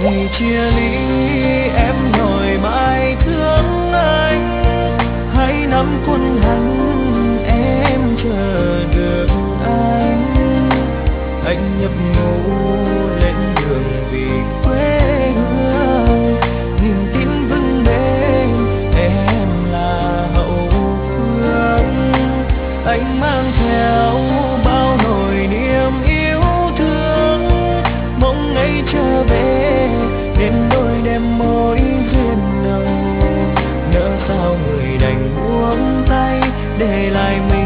Ngày chia ly em nhồi bài thương anh, hãy nắm cuốn hành em chờ được anh. Anh nhập ngũ lên đường vì quê hương, niềm tin vững bền em là hậu phương. Anh mang theo bao nỗi niềm yêu thương, mong ngày trở về đến đôi đêm môi duyên nồng. Nỡ sao người đành buông tay để lại mình